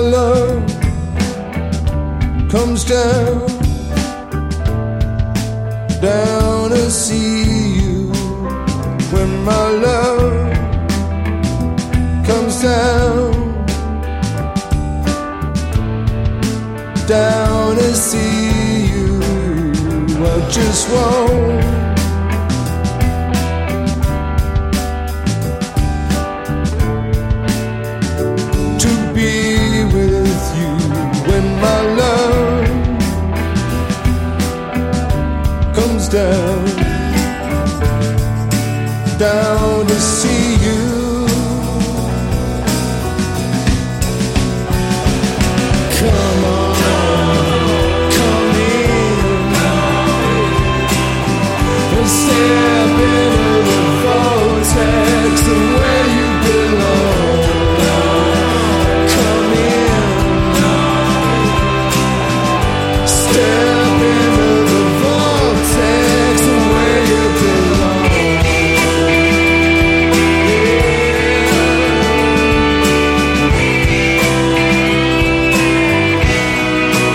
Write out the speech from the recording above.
love comes down, down to see you. When my love comes down, down to see you, I just want to be with you. When my love comes down, down to see